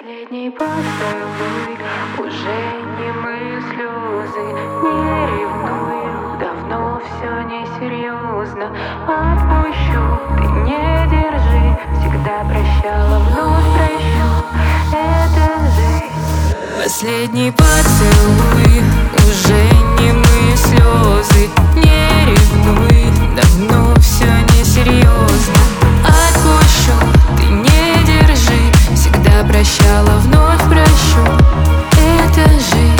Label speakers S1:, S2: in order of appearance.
S1: Последний поцелуй, уже не мы слезы, не ревную, давно все несерьезно. Отпущу, ты не держи, всегда прощала, вновь прощу, это жизнь. Последний поцелуй, уже не мы слезы, не ревнуй, давно все несерьезно. Отпущу, ты не держи, всегда прощала, вновь прощу, это жизнь.